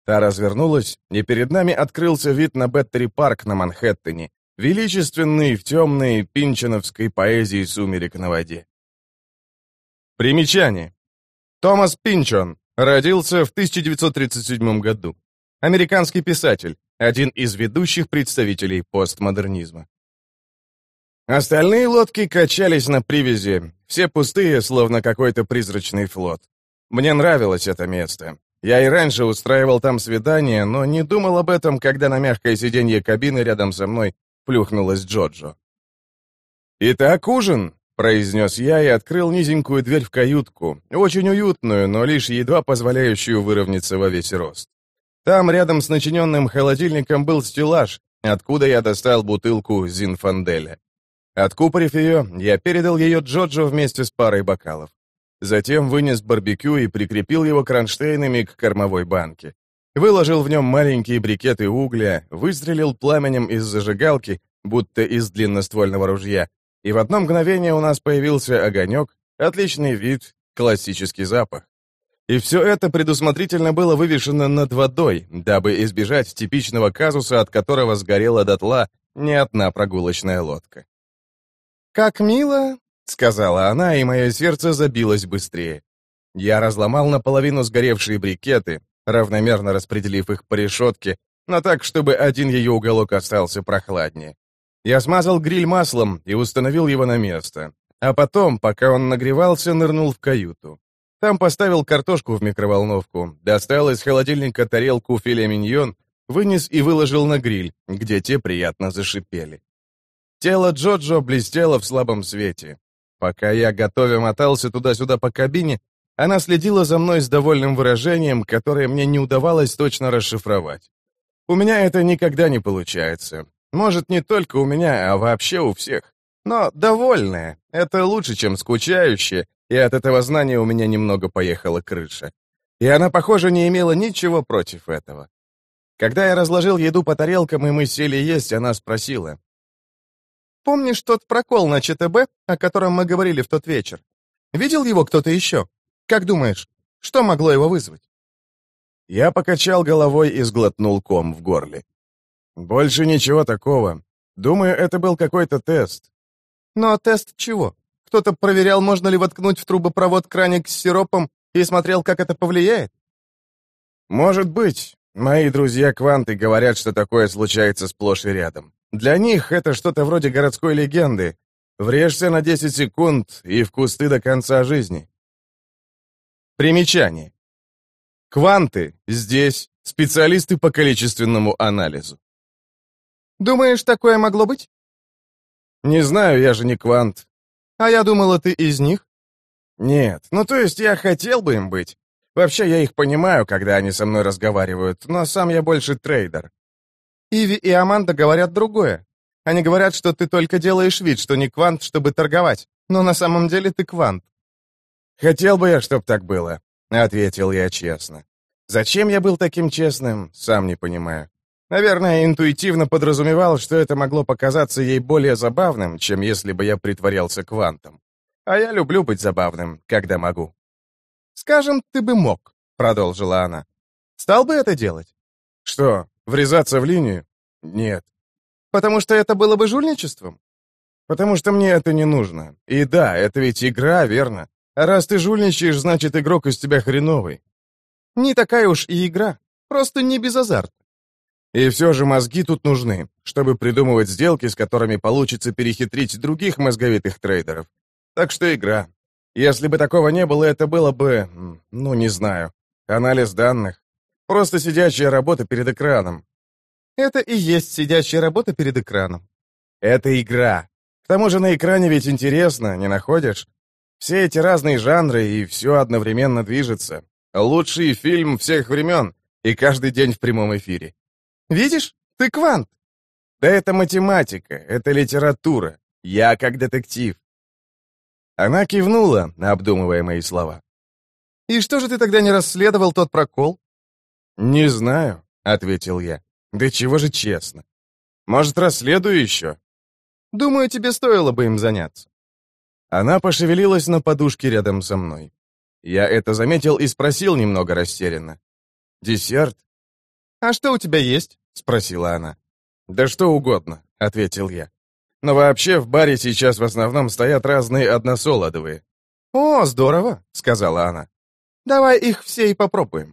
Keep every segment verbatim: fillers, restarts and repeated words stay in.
Та развернулась, и перед нами открылся вид на Беттери-парк на Манхэттене, величественный в темной пинчоновской поэзии «Сумерек на воде». Примечание. Томас Пинчон родился в тысяча девятьсот тридцать седьмом году. Американский писатель, один из ведущих представителей постмодернизма. Остальные лодки качались на привязи, все пустые, словно какой-то призрачный флот. Мне нравилось это место. Я и раньше устраивал там свидания, но не думал об этом, когда на мягкое сиденье кабины рядом со мной плюхнулась Джоджо. «Итак, ужин», — произнес я и открыл низенькую дверь в каютку, очень уютную, но лишь едва позволяющую выровняться во весь рост. Там, рядом с начиненным холодильником, был стеллаж, откуда я достал бутылку Зинфанделя. Откупорив ее, я передал ее Джоджо вместе с парой бокалов. Затем вынес барбекю и прикрепил его кронштейнами к кормовой банке. Выложил в нем маленькие брикеты угля, выстрелил пламенем из зажигалки, будто из длинноствольного ружья, и в одно мгновение у нас появился огонек, отличный вид, классический запах. И все это предусмотрительно было вывешено над водой, дабы избежать типичного казуса, от которого сгорела дотла не одна прогулочная лодка. «Как мило!» — сказала она, и мое сердце забилось быстрее. Я разломал наполовину сгоревшие брикеты, равномерно распределив их по решетке, но так, чтобы один ее уголок остался прохладнее. Я смазал гриль маслом и установил его на место, а потом, пока он нагревался, нырнул в каюту. Там поставил картошку в микроволновку, достал из холодильника тарелку филе миньон, вынес и выложил на гриль, где те приятно зашипели. Тело Джоджо блестело в слабом свете. Пока я, готовя, мотался туда-сюда по кабине, она следила за мной с довольным выражением, которое мне не удавалось точно расшифровать. У меня это никогда не получается. Может, не только у меня, а вообще у всех. Но довольная — это лучше, чем скучающая, и от этого знания у меня немного поехала крыша. И она, похоже, не имела ничего против этого. Когда я разложил еду по тарелкам, и мы сели есть, она спросила: «Помнишь тот прокол на ЧТБ, о котором мы говорили в тот вечер? Видел его кто-то еще? Как думаешь, что могло его вызвать?» Я покачал головой и сглотнул ком в горле. «Больше ничего такого. Думаю, это был какой-то тест». «Но тест чего? Кто-то проверял, можно ли воткнуть в трубопровод краник с сиропом и смотрел, как это повлияет?» «Может быть. Мои друзья-кванты говорят, что такое случается сплошь и рядом. Для них это что-то вроде городской легенды. Врежься на десять секунд и в кусты до конца жизни». Примечание. Кванты здесь специалисты по количественному анализу. «Думаешь, такое могло быть?» «Не знаю, я же не квант». «А я думала, ты из них?» «Нет, ну то есть я хотел бы им быть. Вообще я их понимаю, когда они со мной разговаривают, но сам я больше трейдер». «Иви и Аманда говорят другое. Они говорят, что ты только делаешь вид, что не квант, чтобы торговать, но на самом деле ты квант». «Хотел бы я, чтоб так было», — ответил я честно. Зачем я был таким честным, сам не понимаю. Наверное, интуитивно подразумевал, что это могло показаться ей более забавным, чем если бы я притворялся квантом. А я люблю быть забавным, когда могу. «Скажем, ты бы мог», — продолжила она. «Стал бы это делать?» «Что, врезаться в линию? Нет». «Потому что это было бы жульничеством?» «Потому что мне это не нужно. И да, это ведь игра, верно? А раз ты жульничаешь, значит, игрок из тебя хреновый». «Не такая уж и игра, просто не без азарта». «И все же мозги тут нужны, чтобы придумывать сделки, с которыми получится перехитрить других мозговитых трейдеров. Так что игра. Если бы такого не было, это было бы, ну, не знаю, анализ данных. Просто сидячая работа перед экраном». «Это и есть сидячая работа перед экраном». «Это игра. К тому же на экране ведь интересно, не находишь? Все эти разные жанры, и все одновременно движется. Лучший фильм всех времен, и каждый день в прямом эфире. Видишь, ты квант». «Да это математика, это литература. Я как детектив». Она кивнула, обдумывая мои слова. «И что же ты тогда не расследовал тот прокол?» «Не знаю», — ответил я. «Да чего же честно? Может, расследую еще?» «Думаю, тебе стоило бы им заняться». Она пошевелилась на подушке рядом со мной. Я это заметил и спросил немного растерянно. «Десерт?» «А что у тебя есть?» — спросила она. «Да что угодно», — ответил я. «Но вообще в баре сейчас в основном стоят разные односолодовые». «О, здорово», — сказала она. «Давай их все и попробуем».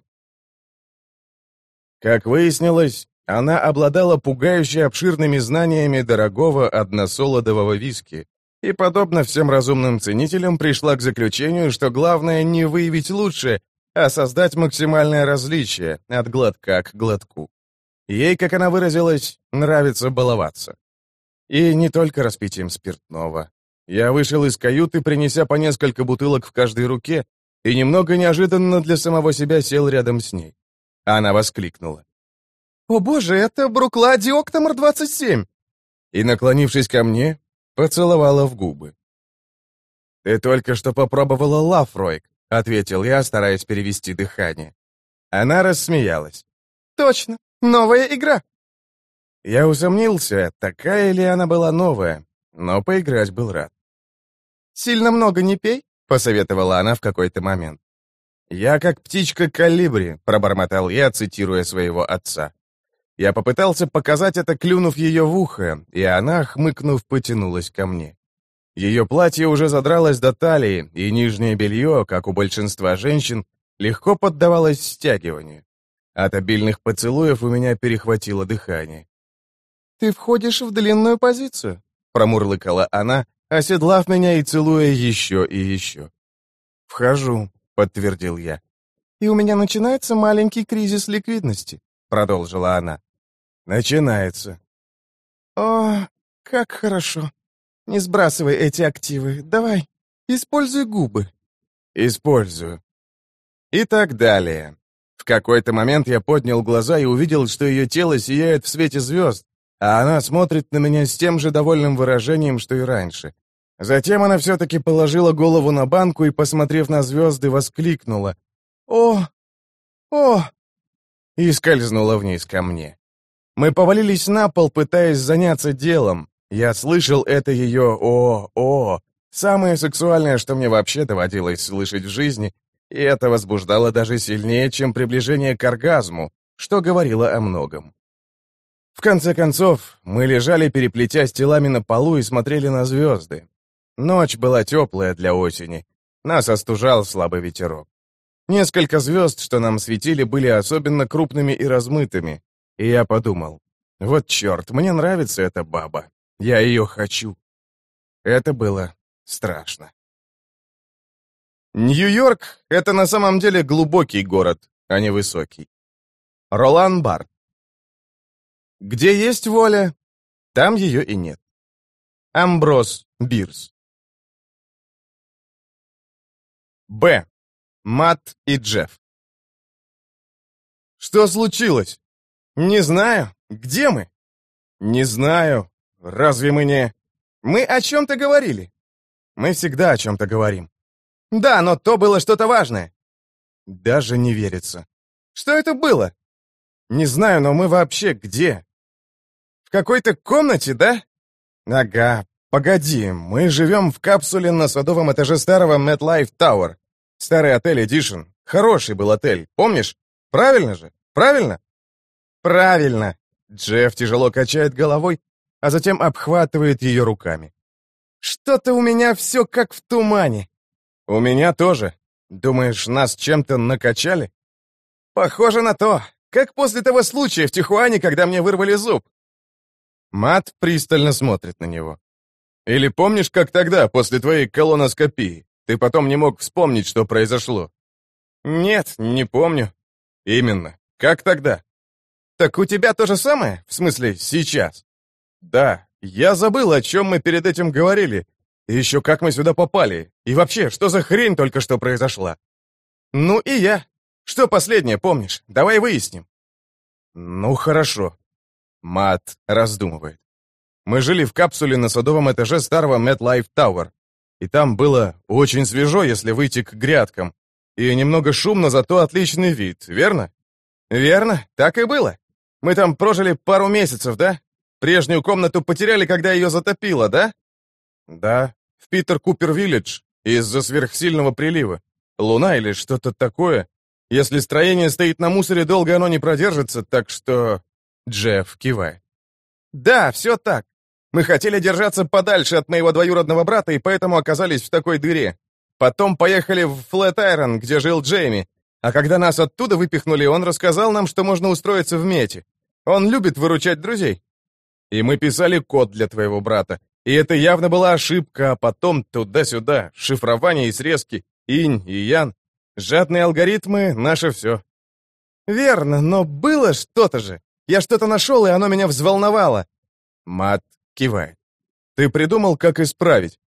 Как выяснилось, она обладала пугающе обширными знаниями дорогого односолодового виски и, подобно всем разумным ценителям, пришла к заключению, что главное не выявить лучше, а создать максимальное различие от глотка к глотку. Ей, как она выразилась, нравится баловаться. И не только распитием спиртного. Я вышел из каюты, принеся по несколько бутылок в каждой руке, и немного неожиданно для самого себя сел рядом с ней. Она воскликнула. «О боже, это Бруклади Октомар двадцать семь!» И, наклонившись ко мне, поцеловала в губы. «Ты только что попробовала Лафройк», — ответил я, стараясь перевести дыхание. Она рассмеялась. «Точно, новая игра». Я усомнился, такая ли она была новая, но поиграть был рад. «Сильно много не пей», — посоветовала она в какой-то момент. «Я как птичка калибри», — пробормотал я, цитируя своего отца. Я попытался показать это, клюнув ее в ухо, и она, хмыкнув, потянулась ко мне. Ее платье уже задралось до талии, и нижнее белье, как у большинства женщин, легко поддавалось стягиванию. От обильных поцелуев у меня перехватило дыхание. «Ты входишь в длинную позицию», — промурлыкала она, оседлав меня и целуя еще и еще. «Вхожу», — подтвердил я. «И у меня начинается маленький кризис ликвидности», — продолжила она. «Начинается». «О, как хорошо. Не сбрасывай эти активы. Давай, используй губы». «Использую». И так далее. В какой-то момент я поднял глаза и увидел, что ее тело сияет в свете звезд, а она смотрит на меня с тем же довольным выражением, что и раньше. Затем она все-таки положила голову на банку и, посмотрев на звезды, воскликнула «О! О!» и скользнула вниз ко мне. Мы повалились на пол, пытаясь заняться делом. Я слышал это ее «О! О!», самое сексуальное, что мне вообще доводилось слышать в жизни, и это возбуждало даже сильнее, чем приближение к оргазму, что говорило о многом. В конце концов, мы лежали, переплетясь телами на полу, и смотрели на звезды. Ночь была теплая для осени. Нас остужал слабый ветерок. Несколько звезд, что нам светили, были особенно крупными и размытыми. И я подумал, вот черт, мне нравится эта баба. Я ее хочу. Это было страшно. Нью-Йорк — это на самом деле глубокий город, а не высокий. Ролан Барт. Где есть воля, там ее и нет. Амброс Бирс. Б. Мат и Джефф. Что случилось? Не знаю. Где мы? Не знаю. Разве мы не... Мы о чем-то говорили. Мы всегда о чем-то говорим. Да, но то было что-то важное. Даже не верится. Что это было? Не знаю, но мы вообще где? В какой-то комнате, да? Ага, погоди, мы живем в капсуле на садовом этаже старого MetLife Tower. Старый отель Edition. Хороший был отель, помнишь? Правильно же? Правильно? Правильно. Джефф тяжело качает головой, а затем обхватывает ее руками. Что-то у меня все как в тумане. У меня тоже. Думаешь, нас чем-то накачали? Похоже на то. Как после того случая в Тихуане, когда мне вырвали зуб. Мат пристально смотрит на него. Или помнишь, как тогда, после твоей колоноскопии, ты потом не мог вспомнить, что произошло? Нет, не помню. Именно. Как тогда? Так у тебя то же самое? В смысле, сейчас? Да, я забыл, о чем мы перед этим говорили. И еще как мы сюда попали. И вообще, что за хрень только что произошла? Ну и я. Что последнее помнишь? Давай выясним. Ну, хорошо. Мат раздумывает. Мы жили в капсуле на садовом этаже старого MetLife Tower. И там было очень свежо, если выйти к грядкам. И немного шумно, зато отличный вид, верно? Верно, так и было. Мы там прожили пару месяцев, да? Прежнюю комнату потеряли, когда ее затопило, да? Да, в Питер Купер Виллидж, из-за сверхсильного прилива. Луна или что-то такое. Если строение стоит на мусоре, долго оно не продержится, так что...» Джефф кивает. «Да, все так. Мы хотели держаться подальше от моего двоюродного брата и поэтому оказались в такой дыре. Потом поехали в Флэт-Айрон, где жил Джейми. А когда нас оттуда выпихнули, он рассказал нам, что можно устроиться в Мете. Он любит выручать друзей. И мы писали код для твоего брата. И это явно была ошибка, а потом туда-сюда, шифрование и срезки, инь и ян. Жадные алгоритмы — наше все». «Верно, но было что-то же. Я что-то нашел, и оно меня взволновало». Мат кивает. «Ты придумал, как исправить?